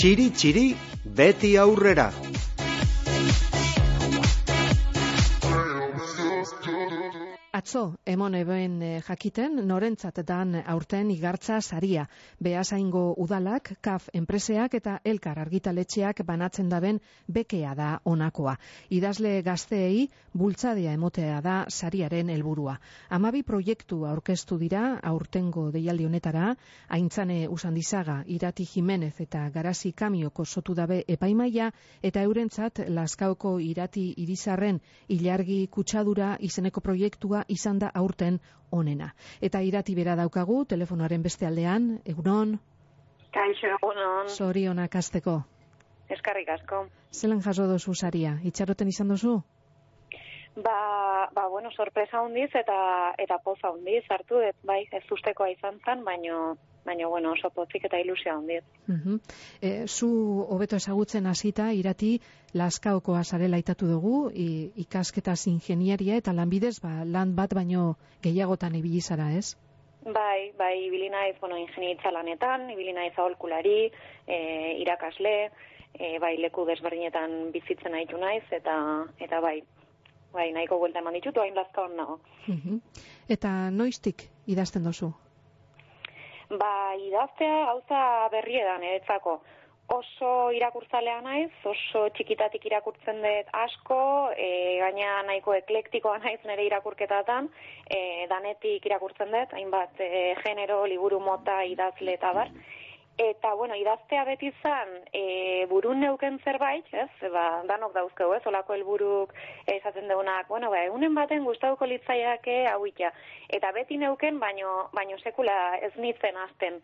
Txiri-txiri, beti aurrera. Atzo, emon eben jakiten, norentzat dan aurten igartza saria. Beasaingo udalak, KAF enpreseak eta Elkar argitaletxeak banatzen daben bekea da honakoa. Idazle gazteei bultzadea emotea da sariaren helburua. 12 proiektu aurkeztu dira aurtengo deialdi honetara, Aintzane Usandizaga, Irati Jimenez eta Garazi Kamioko sotu dabe epaimaia, eta eurentzat Lazkaoko Irati Irizarren ilargi kutsadura izeneko proiektua izan da aurten onena. Eta Irati bera daukagu, telefonoaren beste aldean, egunon? Kaixo, egunon. Zorionak hasteko. Eskarrik asko. Zelan jaso dozu saria? Itxaroten izan dozu? Bueno, sorpresa hundiz eta poza hundiz hartu dut, bai, ez ustekoa izan zen, baino bueno, oso pozik eta ilusia hundiz. Zu hobeto ezagutzen hasita Irati Lazkaokoa zarela aitatu dugu, ikasketaz ingeniaria eta lanbidez lan bat baino gehiagotan ibili zara, ez? Bai, ibili naiz, ingeniaritza lanetan, ibili naiz aholkulari, irakasle, leku desberdinetan bizitzen aitu naiz, eta bai, nahiko buelta eman ditut, hain Lazkaon nago. Eta noiztik idazten dozu? Idaztea gauza berriedan eretzako. Oso irakurtzalea naiz, oso txikitatik irakurtzen dut asko, gaina nahiko eklektikoa naiz nire irakurketatan, danetik irakurtzen dut, hainbat genero, liburu mota, idazle eta bar. Eta, idaztea beti zan, burun neuken zerbait, ez? Danok dauzkeu, ez? Olako helburuk esaten deunak, egunen baten gustatuko litzaiake hau ita. Eta beti neuken, baino sekula ez nintzen hasten.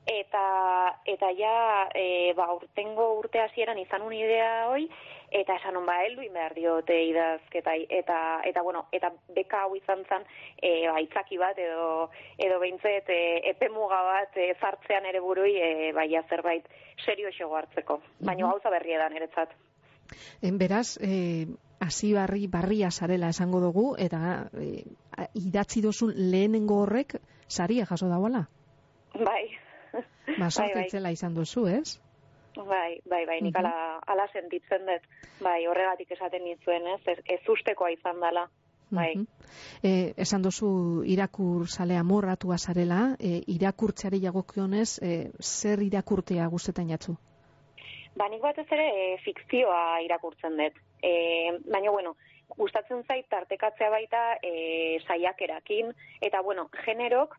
Eta ja, urtengo urte hasieran izan un idea hoi, eta esan heldu behar diote idazketai. Eta beka hau izan zen, aitzaki bat edo behintzet epemuga bat zartzean ere burui, zerbait serio xego hartzeko. Baina gauza berriedan eretzat. Beraz, hasi barria zarela esango dugu, eta idatzi dozun lehenengo horrek saria jaso dauala? Bai. Sorte itzela izan duzu, ez? Bai, nik ala sentitzen dut. Horregatik esaten nizuen, ez ustekoa izan dela. Bai. Esan duzu irakurzale amorratua zarela, irakurtzeari jagokionez, zer irakurtea gustetan jatzu? Nik batez ere fikzioa irakurtzen dut. Baina, gustatzen zait tartekatzea baita saiakerakin, eta generok,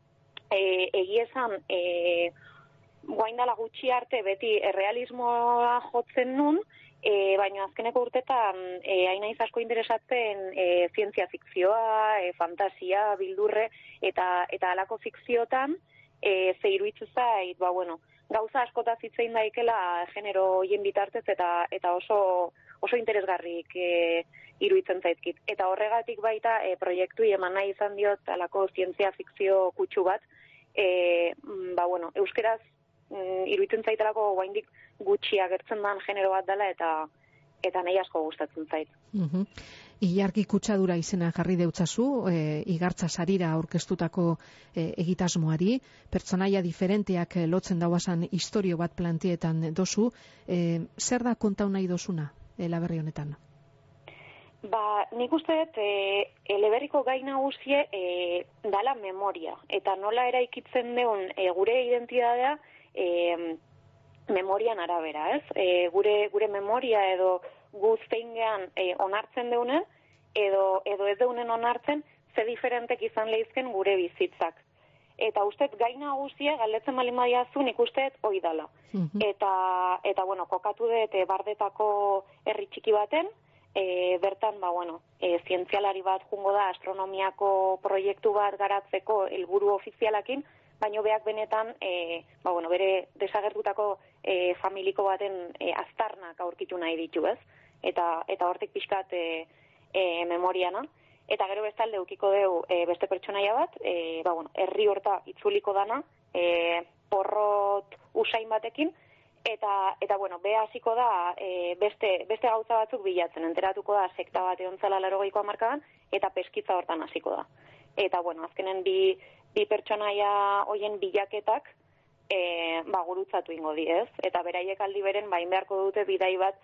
egiezan, guaindala gutxi arte beti errealismoa jotzen nun, baina azkeneko urtetan hain naiz asko interesatzen zientzia fikzioa, fantasia, bildurre, eta alako fikziotan ze iruditzen zait, gauza askotaz hitzein daikela genero hoien bitartez eta oso interesgarrik iruditzen zaizkit. Eta horregatik baita proiektui eman nahi izan diot alako zientzia fikzio kutsu bat, euskeraz iruditzen zaitelako guaindik gutxi agertzen dan genero bat dela eta nahi asko gustatzen zait. Ilargi kutsadura izena jarri deutzazu, igartza sarira aurkeztutako egitasmoari, pertsonaia diferenteak lotzen dauazan istorio bat plantietan dozu, zer da kontau nahi dozuna eleberri honetan? Nik uste dut eleberriko gai nagusie dala memoria, eta nola eraikitzen deun gure identidadea memorian arabera, ez? Gure memoria edo guzteingean onartzen deunen, edo ez deunen onartzen, ze diferentek izan lehizken gure bizitzak. Eta usteet gai nagusia galdetzen balin badiazu, nik usteet hoi dala. Eta kokatu dut Bardetako herri txiki baten, bertan, zientzialari bat jungo da astronomiako proiektu bat garatzeko helburu ofizialakin, baino beak benetan, bere desagertutako familiko baten aztarnak aurkitu nahi ditu, ez? Eta hortik pixkat memoriana. Eta gero bestalde ukiko deu beste pertsonaia bat, herri horta itzuliko dana, porrot usain batekin, eta beha hasiko da beste gauza batzuk bilatzen, enteratuko da sekta bat egontzala 80ko hamarkadan, eta peskitza hortan hasiko da. Eta azkenen bi pertsonaia hoien bilaketak gurutzatu ingo di, ez? Eta beraiek aldi beren bain beharko dute bidai bat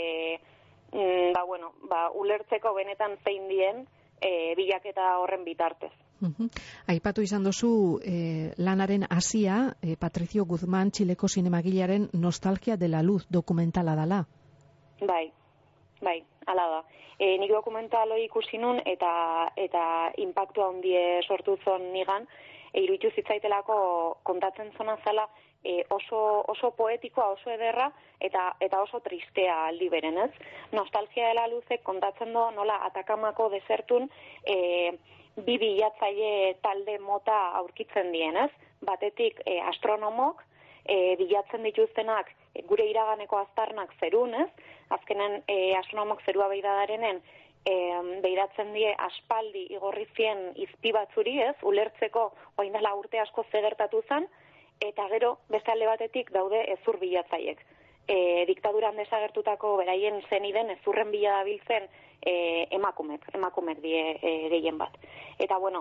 ulertzeko benetan zein dien bilaketa horren bitartez. Aipatu izan dozu lanaren hasia Patricio Guzmán Txileko zinemagilearen Nostalgia de la Luz dokumentala dala. Bai, hala da. Nik dokumental hori ikusi nun eta inpaktu handie sortu zon nigan, iruditu zitzaitelako kontatzen zona zala oso poetikoa, oso ederra eta oso tristea aldi beren, ez? Nostalgia de la Luzek kontatzen do nola Atakamako desertun bi bilatzaile talde mota aurkitzen dien, ez? Batetik astronomok bilatzen dituztenak gure iraganeko aztarnak zerun, ez? Azkenen astronomok zerua beiradarenen beiratzen die aspaldi igorrizien izpi batzuri, ez? Ulertzeko orain dela urte asko zegertatu zen, eta gero beste alde batetik daude ezur bilatzaiek. Diktaduran desagertutako beraien zeniden ezurren bila dabiltzen emakumek die gehien bat. Eta bueno,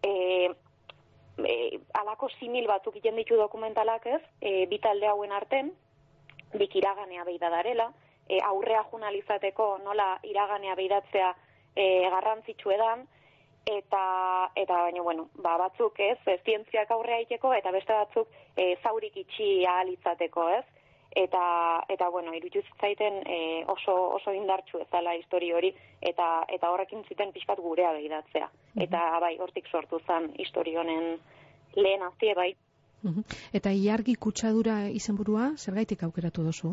alako simil batzuk egiten ditu dokumentalak, ez? Bi talde hauen arten, bik iraganea beida darela, aurrea junalizateko nola iraganea beidatzea garrantzitsu edan, eta baina, bueno, batzuk ez zientziak aurrea iteko, eta beste batzuk zaurik itxi ahal izateko, ez? Eta bueno, iruditu zitzaiten oso indartsu ezala histori hori, eta horrekin ziten pixkat gurea behidatzea. Eta bai, hortik sortu zen histori honen lehen hazie, bai. Eta ilargi kutsadura izenburua, zergaitik aukeratu duzu?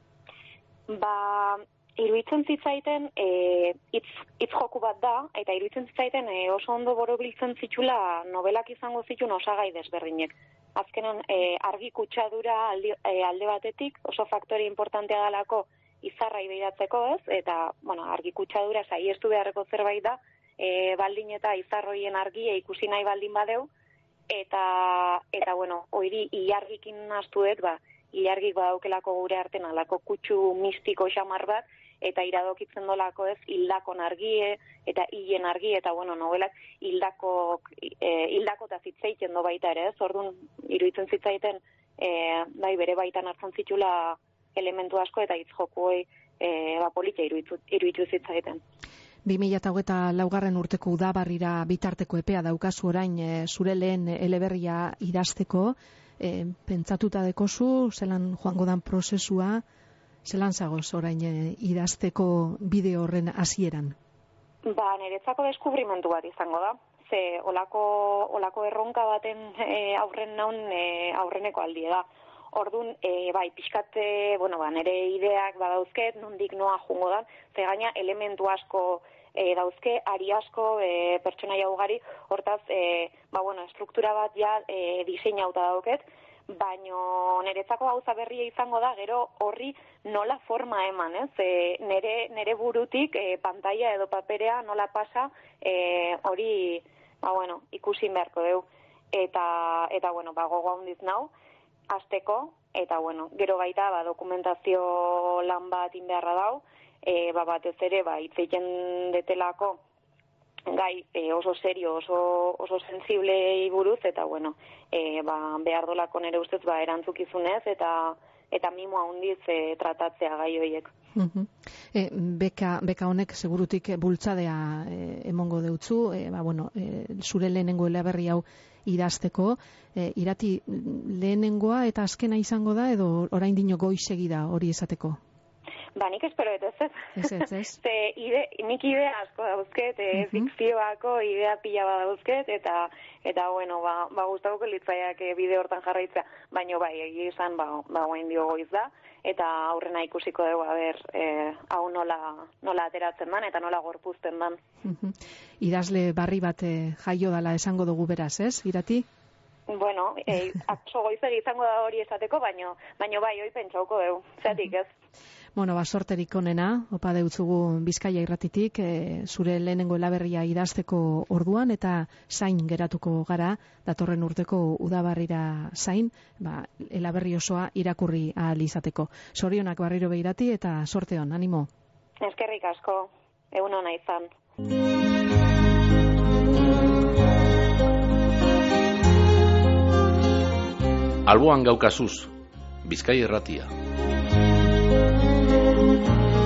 Iruditzen zitzaiten hitz joku bat da, eta iruditzen zitzaiten oso ondo borobiltzen zitula novelak izango zituen osagai desberdinek. Azkenan argi kutsadura alde batetik oso faktore importantea dalako izarrai behiratzeko, ez? Eta, bueno, argi kutsadura saiestu beharreko zerbait da, baldin eta izarroien argia ikusi nahi baldin badeu, eta bueno, hori ilargikin nastuet, ilargik badaukelako gure artean alako kutsu mistiko xamar bat, eta iradokitzen dolako, ez, hildakon argie, eta hilen argi, eta bueno, novelak hildako eta zitzaiten do baita ere, ez? Orduan, iruditzen zitzaiten, bere baitan hartzen zitula elementu asko, eta hitz jokuei politia iruditu zitzaiten. 2024 urteko udabarrira bitarteko epea daukazu orain zure lehen eleberria idazteko, pentsatuta dekozu, zelan joango dan prozesua, zelan zagoz orain idazteko bide horren hasieran? Niretzako deskubrimentu bat izango da. Ze olako erronka baten aurren naun aurreneko aldie da. Orduan, pixkat, nire ideak badauzket, nondik noa jungo da, ze gaina elementu asko dauzke, ari asko, pertsonaia ugari, hortaz, struktura bat ja diseinauta dauket, baino niretzako gauza berria izango da, gero horri nola forma eman, ez? Nere burutik pantalla edo paperea nola pasa, hori, ikusi beharko deu. Eta gogo handiz nau, hasteko, eta gero baita dokumentazio lan bat inbeharra dau, batez ere hitz egiten detelako gai oso serio, oso sensible buruz, eta behar dolako nere ustez erantzukizunez eta mimo handiz tratatzea gai horiek. Beka honek segurutik bultzadea emongo deutzu, zure lehenengo eleberri hau idazteko, Irati, lehenengoa eta azkena izango da, edo oraindino goizegi da hori esateko? Nik espero ez. Ez. Nik idea asko dauzket, fikzioako idea pila bat dauzket, eta gustatuko litzaiak bide hortan jarraitzea, baina egia izan, guain dio goiz da, eta aurrena ikusiko dugu, hau nola ateratzen dan, eta nola gorpuzten dan. Idazle barri bat jaio dala esango dugu beraz, ez, Irati? Atzo goizegi izango da hori esateko, baina hoi pentsauko dugu, zeatik ez. Sorterik onena, opa deutzugu Bizkaia irratitik, zure lehenengo eleberria idazteko orduan, eta zain geratuko gara, datorren urteko udabarrira zain, eleberri osoa irakurri ahal izateko. Zorionak barriro Irati, eta sorte on, animo. Eskerrik asko, egun ona izan. Alboan gaukazuz, Bizkai Irratia.